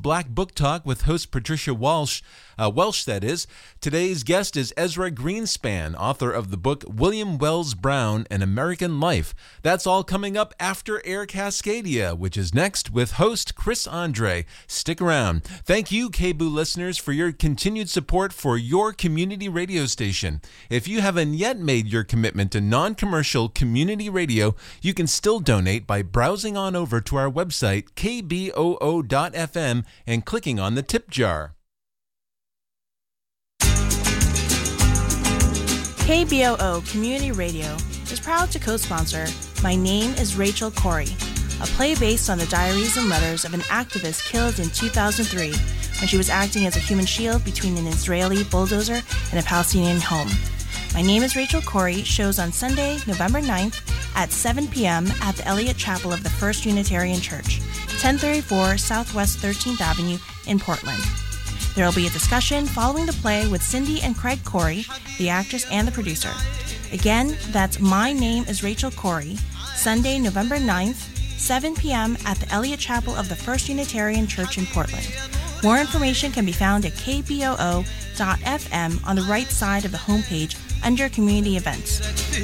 Black Book Talk with host Patricia Welsh, that is. Today's guest is Ezra Greenspan, author of the book William Wells Brown, An American Life. That's all coming up after Air Cascadia, which is next with host Chris Andre. Stick around. Thank you, KBOO listeners, for your continued support for your community radio station. If you haven't yet made your commitment to non-commercial community radio, you can still donate by browsing on over to our website, kboo.fm, and clicking on the tip jar. KBOO Community Radio is proud to co-sponsor My Name is Rachel Corrie, a play based on the diaries and letters of an activist killed in 2003 when she was acting as a human shield between an Israeli bulldozer and a Palestinian home. My Name is Rachel Corrie shows on Sunday, November 9th at 7 p.m. at the Elliott Chapel of the First Unitarian Church, 1034 Southwest 13th Avenue in Portland. There will be a discussion following the play with Cindy and Craig Corrie, the actress and the producer. Again, that's My Name is Rachel Corrie, Sunday, November 9th, 7 p.m. at the Elliott Chapel of the First Unitarian Church in Portland. More information can be found at kboo.fm on the right side of the homepage under Community Events.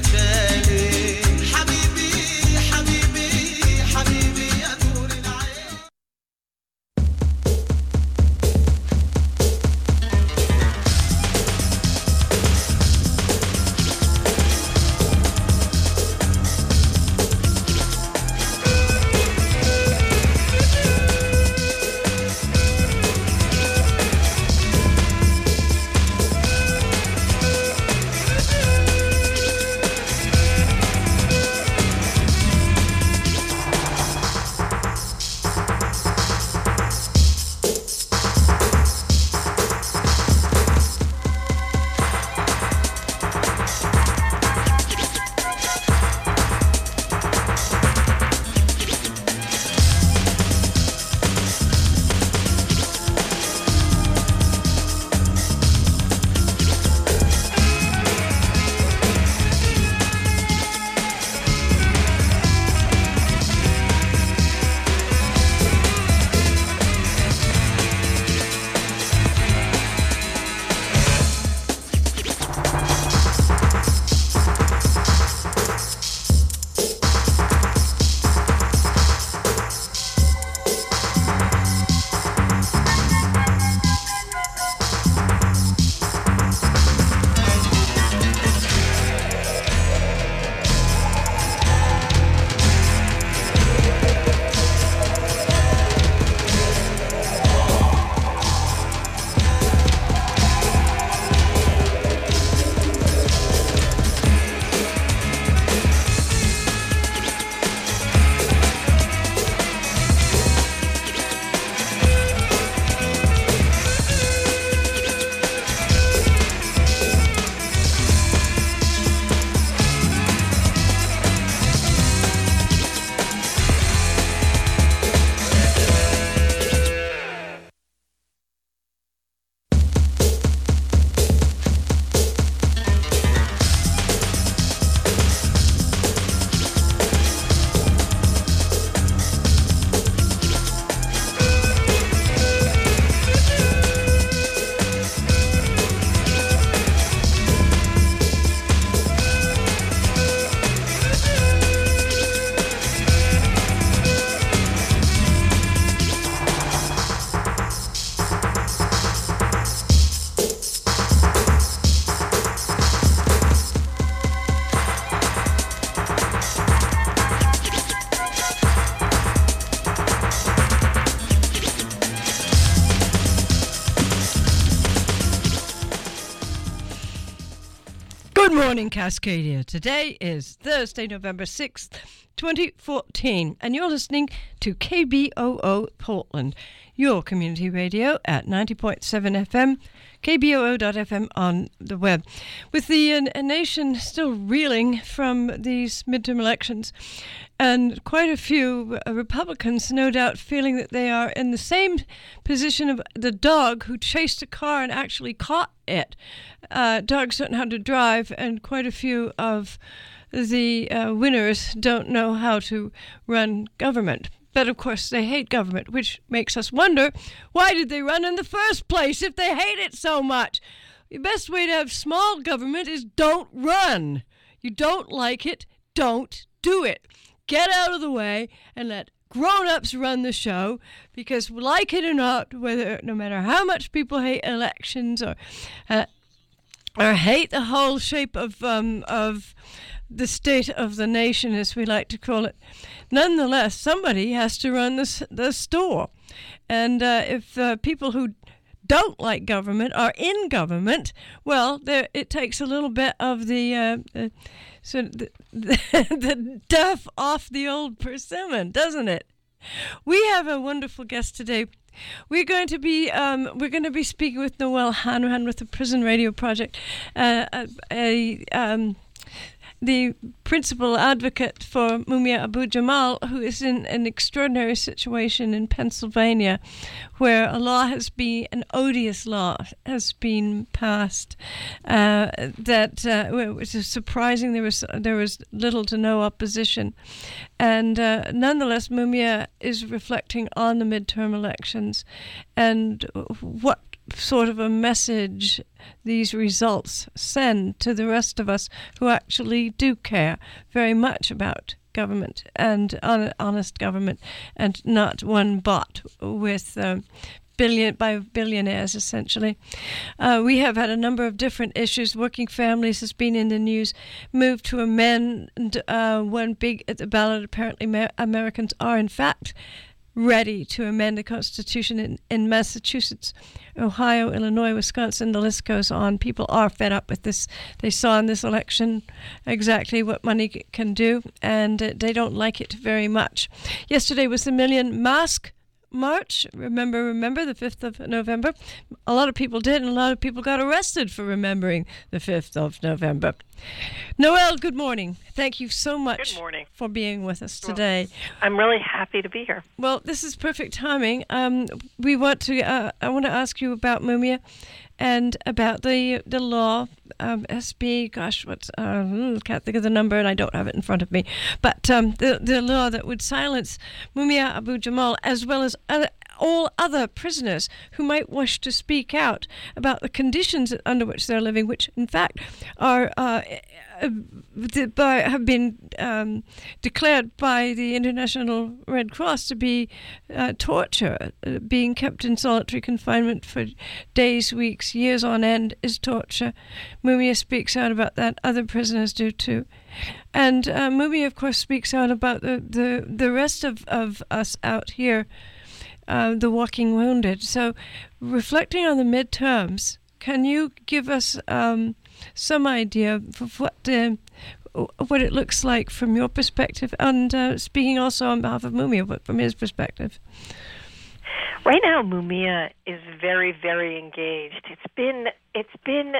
Good morning, Cascadia. Today is Thursday, November 6th, 2014, and you're listening to KBOO Portland, your community radio at 90.7 FM, kboo.fm on the web. With the nation still reeling from these midterm elections, and quite a few Republicans, no doubt, feeling that they are in the same position of the dog who chased a car and actually caught it. Dogs don't know how to drive, and quite a few of the winners don't know how to run government. But of course they hate government, which makes us wonder, why did they run in the first place if they hate it so much? The best way to have small government is don't run. You don't like it, don't do it. Get out of the way and let grown-ups run the show, because like it or not, no matter how much people hate elections or hate the whole shape of the state of the nation, as we like to call it, nonetheless, somebody has to run the store. And if people who don't like government are in government, well, it takes a little bit of the duff off the old persimmon, doesn't it? We have a wonderful guest today. We're going to be speaking with Noelle Hanrahan with the Prison Radio Project, the principal advocate for Mumia Abu-Jamal, who is in an extraordinary situation in Pennsylvania, where an odious law has been passed which is surprising. There was little to no opposition, and nonetheless, Mumia is reflecting on the midterm elections and what sort of a message these results send to the rest of us who actually do care very much about government and honest government, and not one bought with by billionaires, essentially. We have had a number of different issues. Working families has been in the news. Move to amend one big at the ballot. Apparently, Americans are in fact ready to amend the Constitution in Massachusetts, Ohio, Illinois, Wisconsin. The list goes on. People are fed up with this. They saw in this election exactly what money can do, and they don't like it very much. Yesterday was the Million Mask March. Remember the 5th of November. A lot of people did, and a lot of people got arrested for remembering the 5th of November. Noelle, good morning. Thank you so much for being with us today. I'm really happy to be here. Well, this is perfect timing. I want to ask you about Mumia and about the law, SB, can't think of the number and I don't have it in front of me, but the law that would silence Mumia Abu-Jamal as well as all other prisoners who might wish to speak out about the conditions under which they're living, which in fact are have been declared by the International Red Cross to be torture. Being kept in solitary confinement for days, weeks, years on end is torture. Mumia speaks out about that. Other prisoners do too. And Mumia, of course, speaks out about the rest of us out here, the walking wounded. So, reflecting on the midterms, can you give us some idea of what it looks like from your perspective, and speaking also on behalf of Mumia, but from his perspective? Right now, Mumia is very, very engaged. It's been.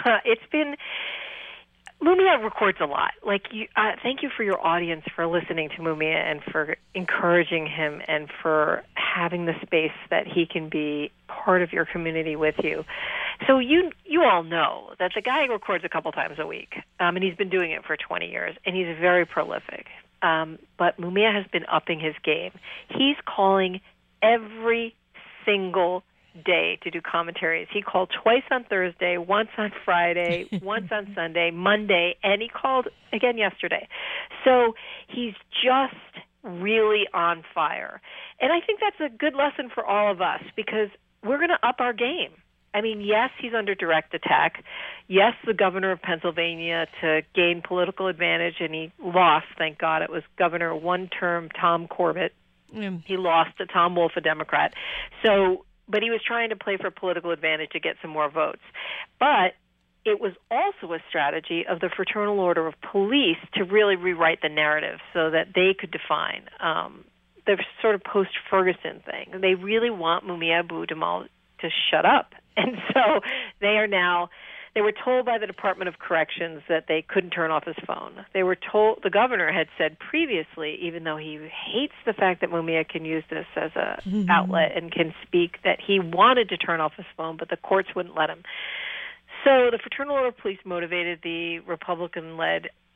Mumia records a lot. Thank you for your audience for listening to Mumia and for encouraging him and for having the space that he can be part of your community with you. So you all know that the guy records a couple times a week, and he's been doing it for 20 years, and he's very prolific. But Mumia has been upping his game. He's calling every single day to do commentaries. He called twice on Thursday, once on Friday, once on Sunday, Monday, and he called again yesterday. So he's just really on fire. And I think that's a good lesson for all of us, because we're going to up our game. I mean, yes, he's under direct attack. Yes, the governor of Pennsylvania to gain political advantage, and he lost, thank God. It was Governor one-term Tom Corbett. He lost to Tom Wolf, a Democrat. But he was trying to play for political advantage to get some more votes. But it was also a strategy of the Fraternal Order of Police to really rewrite the narrative so that they could define the sort of post-Ferguson thing. They really want Mumia Abu-Jamal to shut up. And so they were told by the Department of Corrections that they couldn't turn off his phone. They were told, the governor had said previously, even though he hates the fact that Mumia can use this as an outlet and can speak, that he wanted to turn off his phone, but the courts wouldn't let him. So the Fraternal Order of Police motivated the Republican-led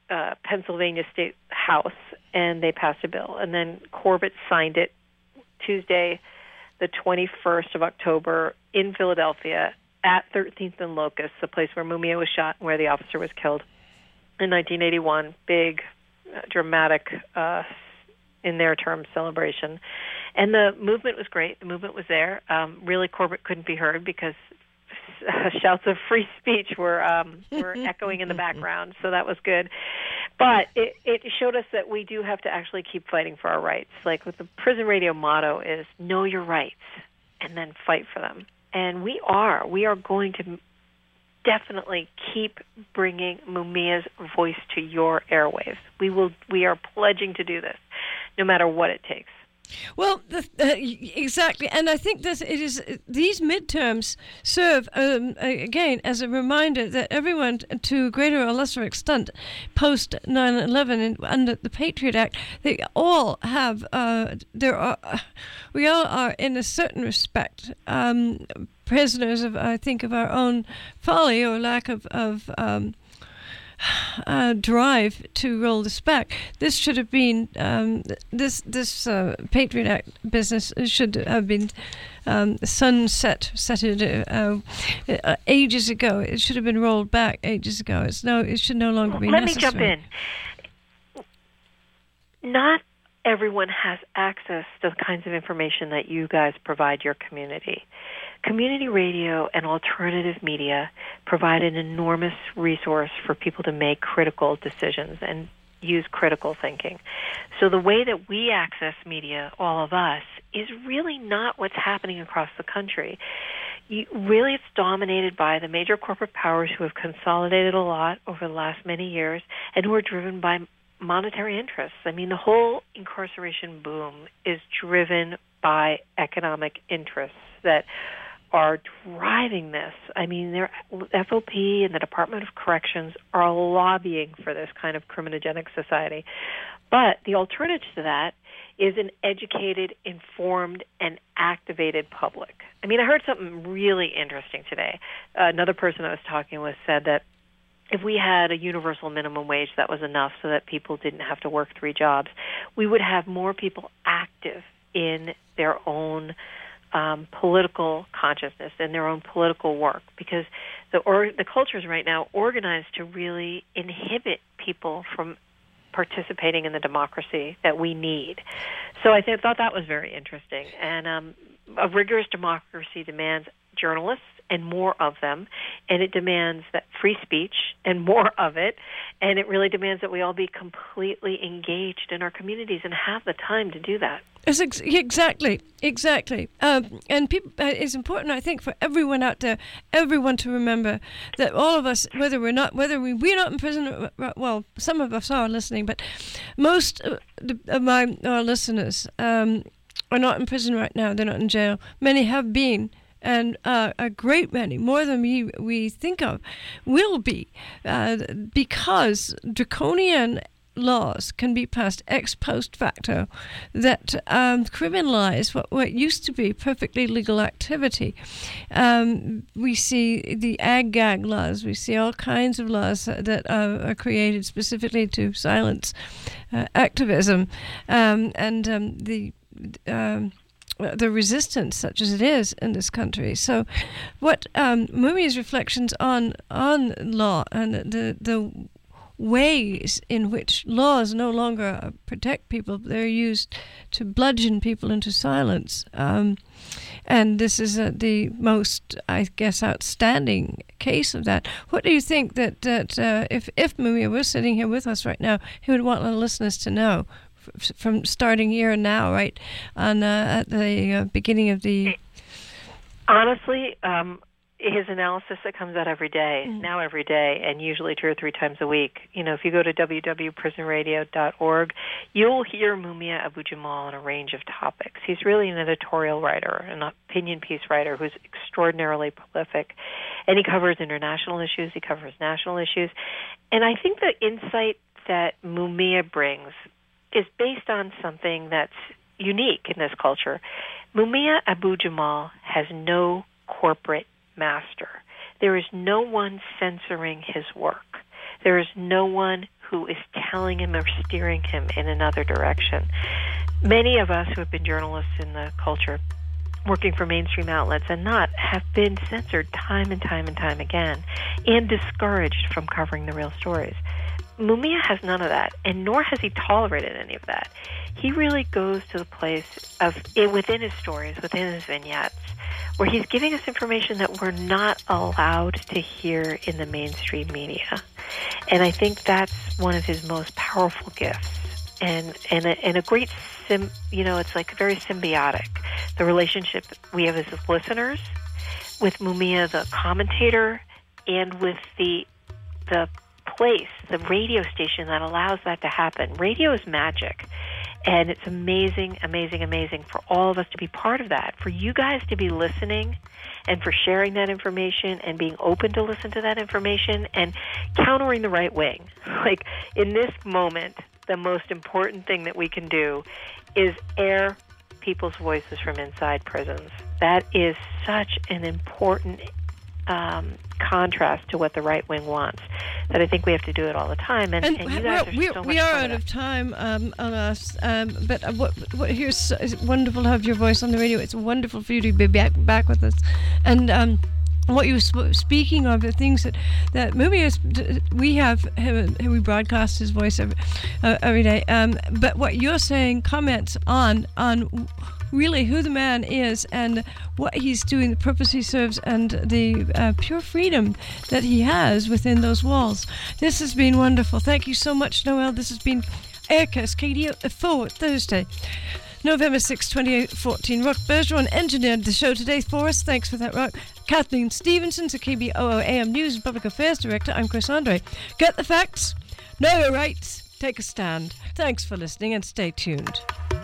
Pennsylvania State House, and they passed a bill. And then Corbett signed it Tuesday, the 21st of October, in Philadelphia at 13th and Locust, the place where Mumia was shot and where the officer was killed in 1981. Big, dramatic, in their terms, celebration. And the movement was great. The movement was there. Really, Corbett couldn't be heard because shouts of free speech were echoing in the background, so that was good. But it showed us that we do have to actually keep fighting for our rights. Like with the Prison Radio motto is know your rights and then fight for them. And we are going to definitely keep bringing Mumia's voice to your airwaves. We are pledging to do this, no matter what it takes. Well, exactly, and I think that these midterms serve again as a reminder that everyone, to a greater or lesser extent, post 9/11 under the Patriot Act, they all have we all are in a certain respect prisoners of, I think, of our own folly or lack of drive to roll this back. This should have been this Patriot Act business should have been sunsetted ages ago. It should have been rolled back ages ago. It should no longer be necessary. Let me jump in. Not everyone has access to the kinds of information that you guys provide your community. Community radio and alternative media provide an enormous resource for people to make critical decisions and use critical thinking. So the way that we access media, all of us, is really not what's happening across the country. Really, it's dominated by the major corporate powers who have consolidated a lot over the last many years and who are driven by monetary interests. I mean, the whole incarceration boom is driven by economic interests that are driving this. I mean, FOP and the Department of Corrections are lobbying for this kind of criminogenic society. But the alternative to that is an educated, informed, and activated public. I mean, I heard something really interesting today. Another person I was talking with said that if we had a universal minimum wage that was enough so that people didn't have to work 3 jobs, we would have more people active in their own political consciousness and their own political work, because the culture is right now organized to really inhibit people from participating in the democracy that we need. So I thought that was very interesting. And a rigorous democracy demands journalists and more of them, and it demands that free speech and more of it, and it really demands that we all be completely engaged in our communities and have the time to do that. Exactly. And people, it's important, I think, for everyone out there, everyone to remember that all of us, we're not in prison. Well, some of us are listening, but most of our listeners are not in prison right now. They're not in jail. Many have been. And a great many, more than we think of, will be, because draconian laws can be passed ex post facto that criminalize what used to be perfectly legal activity. We see the ag-gag laws. We see all kinds of laws that are created specifically to silence activism, and the resistance, such as it is in this country. So what Mumia's reflections on law and the ways in which laws no longer protect people, they're used to bludgeon people into silence. And this is the most, I guess, outstanding case of that. What do you think that if Mumia was sitting here with us right now, he would want our listeners to know from starting here and now, right, on at the beginning of the... Honestly, his analysis that comes out every day, now every day, and usually 2 or 3 times a week. You know, if you go to www.prisonradio.org, you'll hear Mumia Abu-Jamal on a range of topics. He's really an editorial writer, an opinion piece writer who's extraordinarily prolific, and he covers international issues, he covers national issues. And I think the insight that Mumia brings is based on something that's unique in this culture. Mumia Abu-Jamal has no corporate master. There is no one censoring his work. There is no one who is telling him or steering him in another direction. Many of us who have been journalists in the culture, working for mainstream outlets and not, have been censored time and time and time again and discouraged from covering the real stories. Mumia has none of that, and nor has he tolerated any of that. He really goes to the place of, within his stories, within his vignettes, where he's giving us information that we're not allowed to hear in the mainstream media. And I think that's one of his most powerful gifts. And a great, it's like very symbiotic. The relationship we have as his listeners, with Mumia, the commentator, and with the place, the radio station that allows that to happen. Radio is magic. And it's amazing, amazing, amazing for all of us to be part of that, for you guys to be listening and for sharing that information and being open to listen to that information and countering the right wing. Like, in this moment, the most important thing that we can do is air people's voices from inside prisons. That is such an important contrast to what the right wing wants, that I think we have to do it all the time. And you guys are so much we are out of time on us. But here's it's wonderful to have your voice on the radio. It's wonderful for you to be back with us. And what you were speaking of, the things that Mumia, we broadcast his voice every day. But what you're saying comments on really who the man is and what he's doing, the purpose he serves, and the pure freedom that he has within those walls. This has been wonderful. Thank you so much, Noel. This has been Air Cascadia for Thursday, November 6, 2014. Rock Bergeron engineered the show today for us. Thanks for that, Rock. Kathleen Stevenson, the KBOO AM News and Public Affairs Director. I'm Chris Andre. Get the facts, know your rights, take a stand. Thanks for listening and stay tuned.